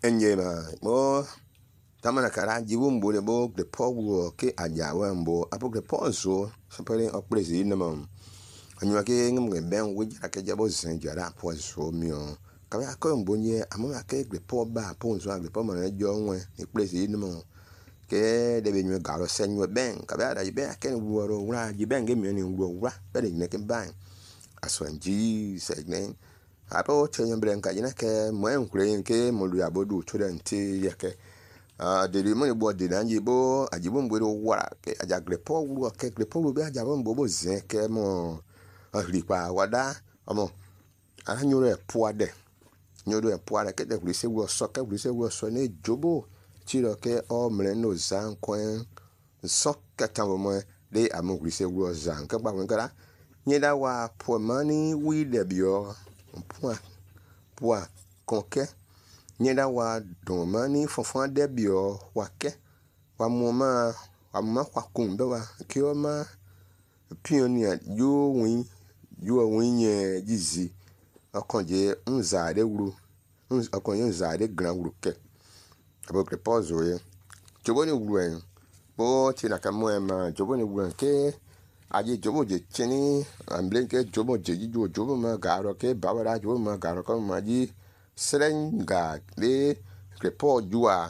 enye ma bo tamana kara jiwumbo le bo the power ke ajawa mbo apo the pozo separe oprezi no anywa ke ngam ben wujira ke jabo zenjara pozo mio kabe akombo nye amama ke the power ba ponzo agbe power na jo nwe ni prezi no ke de be nywe galo senwe ben kabe ada be ken wuro wura ji ben ge mi ni wura be de ne ke ban aswanji segnen apo chenye brenka jina ke mo enkure ke mo lu abodu to den ti yake de mo ni bo de nanji bo ajibo mbwe wara ke ajagre po wuro ke gre po lu be ajabo mbo bo zen ke mo ahlipa wada omo anyo re po ade nyodo e po ade ke de gre se wo so ke gre se wo so ne jobo tiro ke o mre no zan kwen so ke tambo mo de amu gre se wo zan ke gba nkara nyeda wa po mani wi de bio poa konke nyeda wa don mani fonfon de bio wa ke wa moma kwa kumbe wa ke o ma pioneer yo win ye jizi akonje nza de wuru akonje nza de gran wuru ke abo ke pozo ye joboni wuru en bo tina kamo ma joboni wuru ke aje jobo je chini amble ke jobo je jobo ma garo ke babara jobo ma garo ko ma ji serenga le ke po jua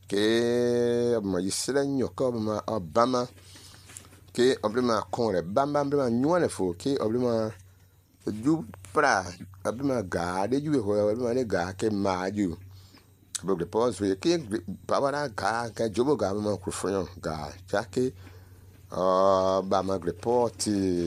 ke ma ji serenyo ko ma obama ke oblima konre bamba oblima nyone fo ke oblima ju pra oblima ga de ju ho oblima ne ga ke ma ju bo ke po so ke babara ga ke jobo ga ma ku fo ga jake ba ma report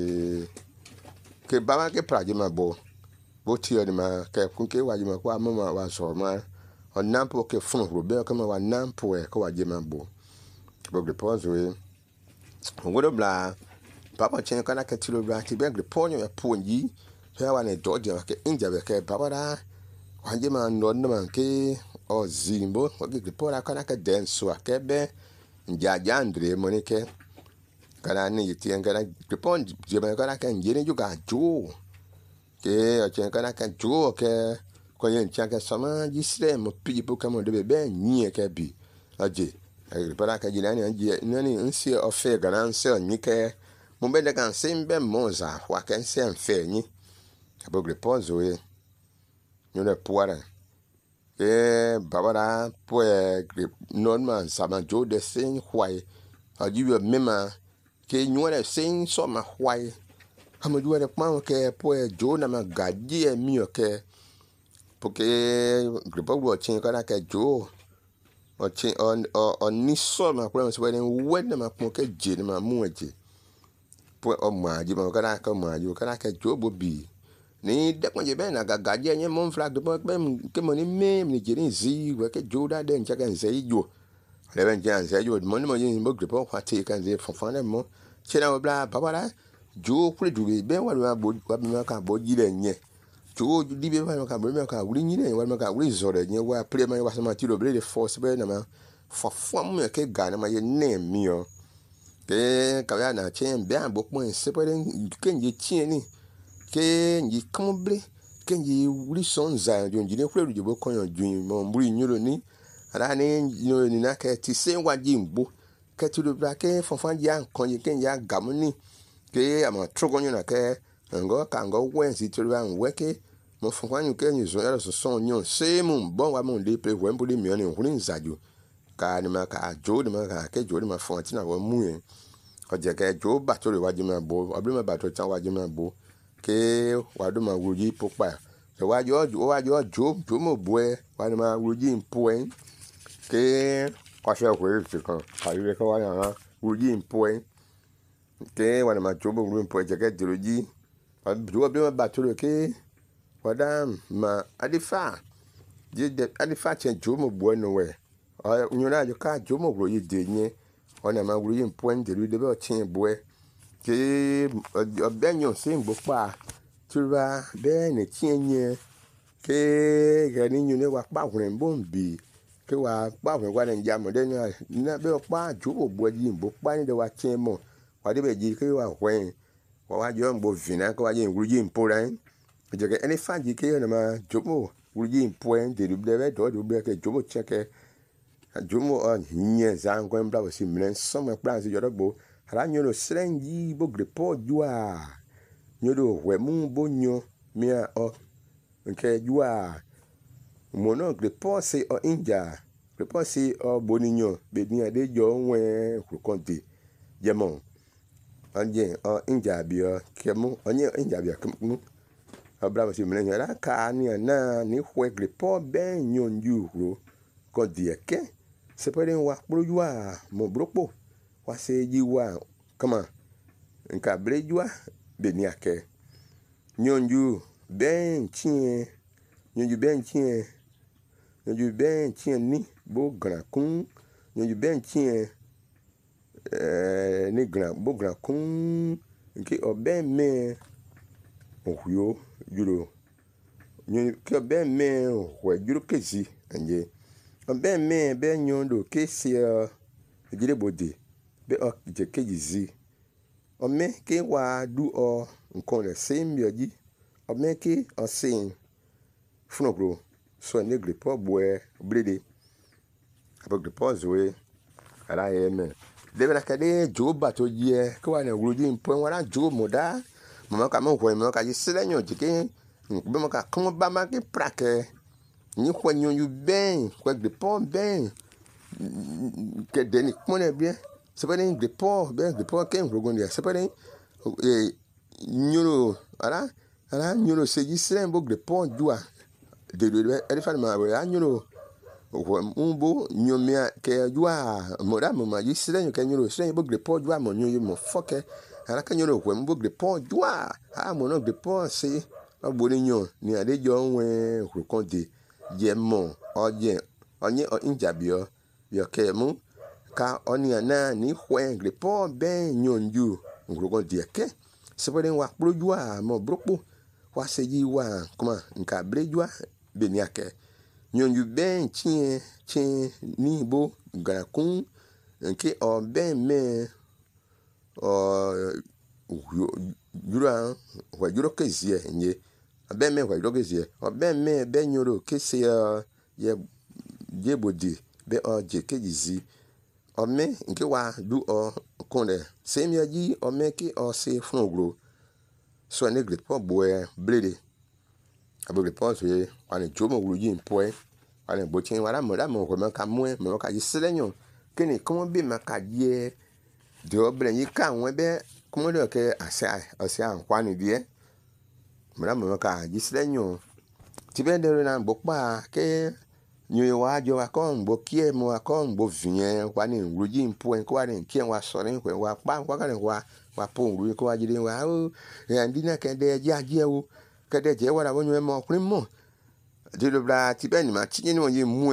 ke ba ma ke praje ma bo ti o ni ma ke kun ke wa ma kwa ma wa so ma onampo ke fun ro be ko ma wa nampo e ko wa je ma bo report we ngodo bla papa chen kana ke tilo bla ti be report yo po yi so wa ne do je ke inja be ke baba da wa je ma no ma ke o zimbo ko ke report kana ke den so ke be nja andre mo ni ke kana ni yitien kana repond je ba kana kan jeni juga jo ke o chen kana kan jo ke ko yen chaka sama jisre mo pi po kamo de be nyi ke bi aje e para ka jina ni anje nani nsi o fe kana nsi o nyi ke mo be de kan sembe mo za wa kan se nfe nyi abo repond zo ye no le poara babara po non man sama jo de sin hwai ajiwe mema ke nyore sin so ma hwai amadu re pa ke po jo na ma gadi e mi o ke porque gripo wo chin kana ke jo o chin on ni so ma pro so we na ma po ke je na ma mu eje po o ma ji ma kana ka ma ju kana ke jo bo bi ni de ko je be na gadi e mo flag de po ke mo ni me ni je ni zi we ke jo da de ncha kan se jo le ben jan se jo mo ni mo yin bo gripo kwa te kan ze fofan mo chena bla babara jo kure dube be wa ma ka bo jire nye jo dibe wa ka bo me ka wuri nyire wa ma ka wuri zore nye wa pre ma wa sama tiro bre de force be na ma fofo mu ke ga na ma ye ne mi o ke ka ya na chen be an bo pon se pe ke nje tien ni ke nji komble ke nji wuri son za jo njine kure du bo kon yo ju mo mburi nyuro ni ara ni nyuro ni na ke ti se wa ji mbo ke tu do bra ke fofan ya kon ye ke ya gamuni ke ama trogonyo na ke ngo ka ngo wen si tu ran weke mo fofan ke ni zo ya so son nyon se mu bon wa mo de pe wen buli mi oni hurin zaju ka ni ma ka jo ni ma ka ke jo ni ma fon ti na wo mu yen o je ke jo ba to re wa ji ma bo obli ma ba to tan wa ji ma bo ke wa do ma wuji popa se wa jo jo mo bo e wa ni ma wuji mpo en ke kwa se ko ri kan ka ri ko wa ya wuji mpo en ke wa ni ma jo bo ru mpo je ke diroji obli ma ba to re ke wada ma adifa je adifa chen jo mo bo no we nyora jo ka jo mo ro yi de yen ona ma ru yi mpo en de ru de be o chen bo e ke obenyo se ngbo pa tura be ne tienye ke gani nyu ne wa pa hwen bombi ke wa pa hwen wa ne jamo de na be pa ju ogbo ji mbo pa ni de wa chen mo wa de be ji ke wa hwen wa jo ngbo vina ko wa je ngru ji mpo ran je ke eni fa ji ke na ma jo mo wuluji point de blebe do blebe ke jomo cheke jomo nye zango mbra wasi mlen some plan si yodo ara nyoro srenji bo grepo jua nyoro hwemu bo nyo mia o nke jua mono grepo se o inja grepo se o boninyo be ni ade jo nwe kukonte jemo anje o inja bio kemu onye inja bio kemu abra wasi mlen ara ka ni na ni hwe grepo ben nyonju ro ko dieke sepere wa projua mo bropo wa se jiwa kama nka brejua beniake nyonju ben chien ni bo gran kun nyonju ben chien ni gran bo gran kun nke oben me ohyo juro nyonju ke ben me ohwe juro kezi anje oben me be nyondo kesi jire bode be o je kejizi ome ke wa du o nkan le sembioji ome ke o sin funogro so ne grepo boe brede abo grepo zoe ara yeme debra kade joba to je ko wa na wruji npo wara jo moda mama ka mo hwe mo ka ji silenyo jike be mo ka kon ba ma ke prake ni kwanyo yu ben kwa grepo ben ke deni kone bien separe grepo ben grepo ken rogondia separe nyoro ara nyoro seji slembo grepo jua de elefa ma wa nyoro umbo nyomia ke jua moda mama yi slenyo ke nyoro slenyo grepo jua mo nyoyo mo foke ara ka nyoro hwe mbo grepo jua mo no grepo se agbori nyo ni adejo nwe rokonde yemo oye onye injabio yo kemu ka oni na ni hwe grepo ben nyonju ngrogo dieke sepere wa projua mo bropo wa seji wa kuma nka brejua beniake nyonju ben chien ni bo grakun nke o ben me o jura wa juro kezie nye ben me wa juro kezie o ben me ben nyoro kese ye jebodi be o je kejizi ome nke wa du o konde semyaji ome ki o se funogro so ne grepo boe blede abo grepo so ye wane jomo wuluji npoe wane bochin wala mo ko man ka mwe mo ka ji selenyo kini komo bi maka die de obren yi ka won be komo de ke ase ankwani die mo ka ji selenyo tibe de na bokpa ke nyo wa jo wa kon bo kie mo wa kon bo vien kwa ni wuluji npoe ko wa ni kie wa sore ko wa pa kwa ka ni wa po wulu ko wa jide wa o ya ndina ke de jaje o ke de je wa la wonyo mo krin mo de lo bra ti be ni ma ti ni won yi mu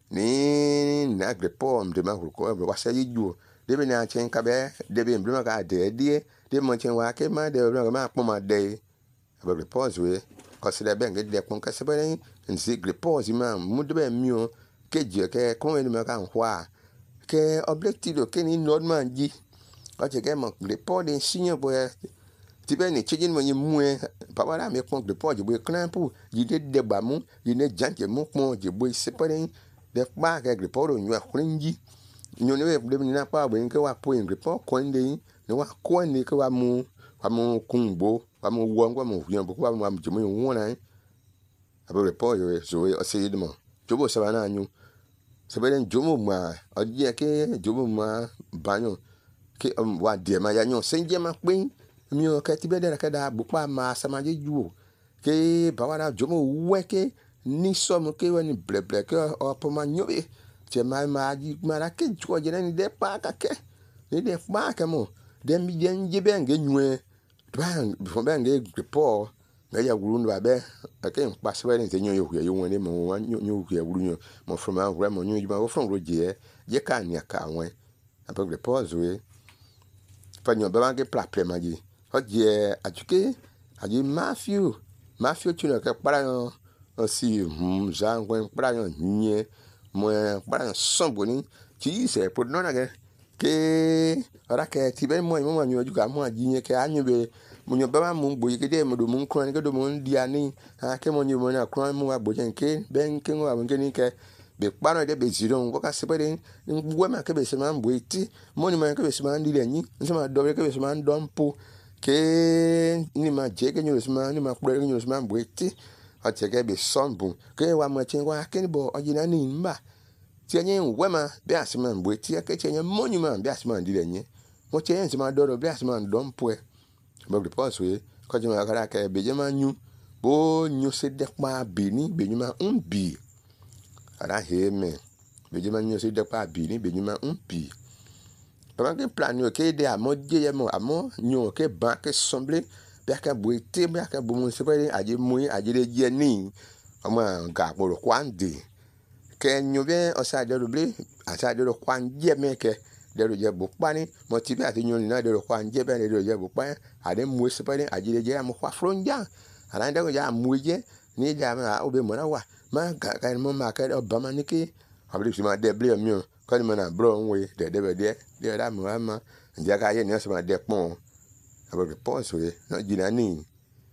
ni na grepo de ma ko wa se yi ju de be na chen ka be de be mbru ma ka de mo chen wa ke ma de ma po ma de ba grepo we ko se de ben de kon ka se be nsi grepo ma mu de be mi o ke je ke kon ni ma ka hwa ke objective ke ni nodman ji o je ke mo grepo de sinyo boy ti be ni chejin mo yi mu pa wala me kon grepo je boy clampu yi de ba mu yi ne janje mu pon je boy separe de pa ke grepo ro nyu akrinji nyu ne be ni na pa bo nke wa po grepo kon de ni wa ko ni ke wa mu kungbo wa mu wo ngwa mu yan bo wa mu je mu won na abo grepo yo so o se yidmo jobo se bana anyu sebelen jomo ma odie ke jomo ma banyo ke wa de ma ya nyo senje ma pin mi o ke ti be de ka da bu pa ma samaje ju ke bawara jomo weke ni so mo ke woni bleble ke o po ma nyo be che ma ji ma ra ke ju o je ni de pa ka ke ni de pa ka mo de mi je nje be nge nyu ban fo be nge report na ya wuru ndo abe ake npa sebelen te nyo yo yo won ni mo nyo wuru nyo mo from a wura mo nyo ju ma from roje je ka ni aka won abe report we fanyo be ma ke plapre ma ji o je ajuke aji Matthew chuno ke para yo si zangwen para yo nye mo para yo sombo ni ti se po no na ke ora ke ti be mo nyo ju ka mo aji nye ke anyu be munyo ba mun boy ke de mo do mun kron ke do mun diani ha ke mo nyu mo na kron mu wa bo jen ke ben ke wa mun ke ni ke be kpano de be ziron ko ka sepede ngwe ma ke be se man boiti mo ni ma ke be se man di le ni se ma do ke be se man dompo ke ni ma je ke nyu se man ni ma kure ke nyu se man boiti a che ke be sonbu ke wa ma chen wa ke ni bo ojina ni mba ti enye ngwe ma be asman boiti ke che mo ni ma be asman di le ni mo che en se ma do be asman dompo bo de pos we ko je ma kara ke be je ma nyu bo nyu se de pa be ni be nyu ma bi ara heme be je ma nyu se de pa bi ni be nyu ma bi pendant que plan yo ke de amo je ye mo amo nyu ke ba ke somble be ka boite be ka bo mo se pe aje mu aje de je ni ama ga mo kwande ke nyu be o sa de ble asa de kwan je me ke de je bo pani mo ti be ati nyu ni na de kwan je be de je bo pan ade mu se pe aje de je am kwa fronja ala nda ko ja mu je ni ja ma o be mo na wa ma ka mo ma ka o ba ma ni ke abli si ma de ble mi o ko ni mo na bro nwe de be de da mo ama nja ka ye ni so ma de pon abo ke pon so ye no jina ni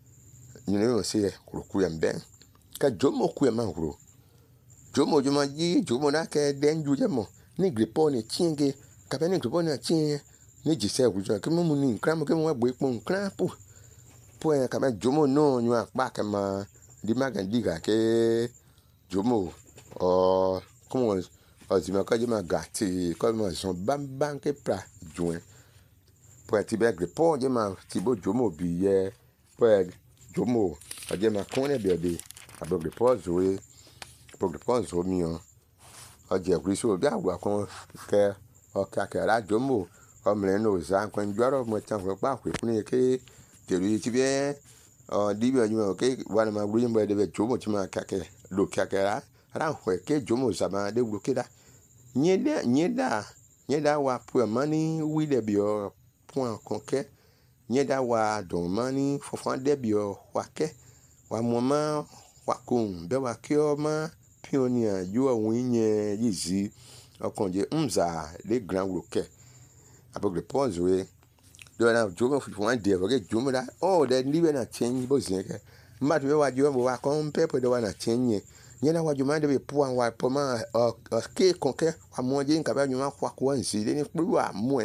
no se ku ya mbe ka jomo ku ya ma huro jomo joma ji jomo na ke den ju je mo ni gripo ni chinge ka be ni gripo ni chin ni jise ku jo ke mo mu ni nkran mo ke mo wa bo ipon nkran po en ka be jomo no nyu apa ke ma di ma ga diga ke jomo o como os ma ka je ma gati ko mo son bam ke pra join po ti be gripo je ma ti bo jomo bi ye po jomo o je ma kon ne be abo gripo zoe porque pons o mio oje kristo bi agwa kon ke o ka ke ra jomo o mle no za kon joro mo tan fo pa ku ni ke teru ti be o di bi o ke wana ma gru mbo de be jomo ti ma ka ke lo ka ke ra ho ke jomo za ma de gru ke da nyeda wa pu mani wi de bi o point kon ke nyeda wa don mani fo fan de bi o wa ke wa mo ma wa kun be wa ke o ma pionia yo awinye yizi okonje mza le grand roque abo le pause we do na jomo fu wan de ke jomo da oh de libe na change bo zinke mma to wa jomo wa kon pepe de wa na change nyena wa jomo de be pu an wa po ma ke konke wa mo je nka ba nyuma kwa kwa nsi de ni pulu amu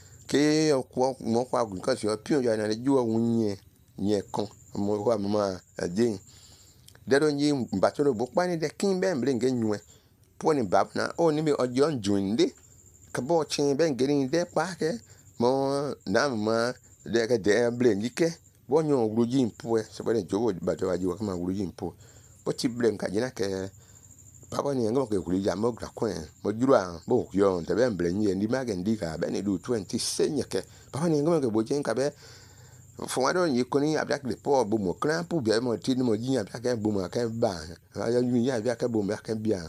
ke okwo mo kwa gun kan si o pion ya na le jo awinye nye kon mo wa ma ajin dero nyi mbatoro bo pani de kin ben blinge nyue poni babna o ni be ojo njunde kabo chin ben gerin de pa ke mo na ma de ke de blinge ke bo nyo gruji mpo so be jowo bato waji wa kama gruji mpo bo ti blen ka jina ke babo ni ngo ke gruji amo gra kwen mo jura bo yo de ben blinge ndi ma ge ndi ka ben du 20 senye ke babo ni ngo ke bo chin ka be fo yi koni abia ke po bo mo kran pu bia mo ti mo yin abia ke bo mo ka ba ya yin ya abia ke bo mo ka bia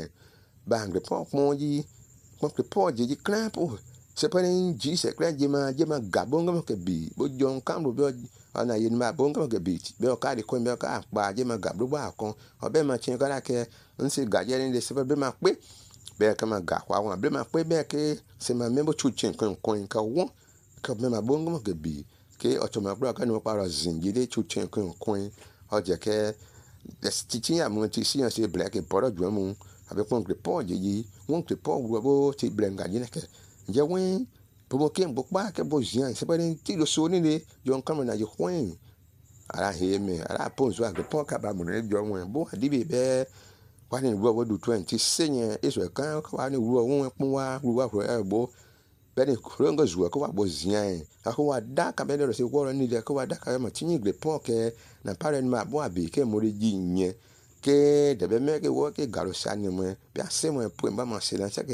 ba ngre po mo yi mo ke po ji kran pu se pa ni ji se kran je ma ga bo ngam ke bi bo jon kan bo ana yin ma bo ngam ke bi be o ka de ko be ka pa je ma ga bo ba kon o be ma chin ka ke nsi ga je ni de se be ma pe be ka ma ga kwa wa be ma pe be ke se ma me bo chu chin kon ka won ka be ma bo ngam ke bi ke otomabra ka no para zingide chuchen kun oje ke stichi ya mo ti si yan se black e poro ju mu abe kon gre po yi won gre po wo ti blenga ni ke je wen bo ke bo pa ke bo jian se pa ni ti lo so ni le jo kan na je hwen ara he me ara pon so gre po ka ba mo ne jo wen bo di be wa ni wo du 20 senye eso kan wa ni wo won pon wa ro bo bene kurongo zuwa ko wa bozian ako wa da ka bene ro se ko ro ni de ko wa da ka ma tinyi gre pon ke na pare ni ma bo abi ke mo re ji yen ke de be me ke wo ke garo sani mo bi ase mo po mba ma se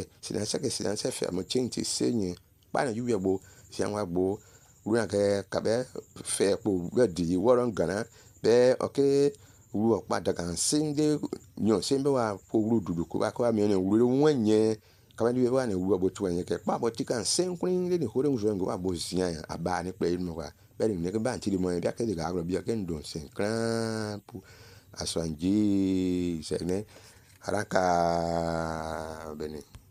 se fe mo tinti senye pa na yu ye bo se wa bo ru na ke ka be fe po be di wo ron gana be okay ru opa da kan sinde nyo sembe wa po ru dudu ko ba ko mi ne ru wonye kama ni wa ne wu abotu anye ke pa boti kan senkun le ni hore nzo ngo abozian aba ni pe mu wa be ni ke ba ntiri mo ya ke de ga agro bia ke ndon senkran pu aswanji se ne haraka bene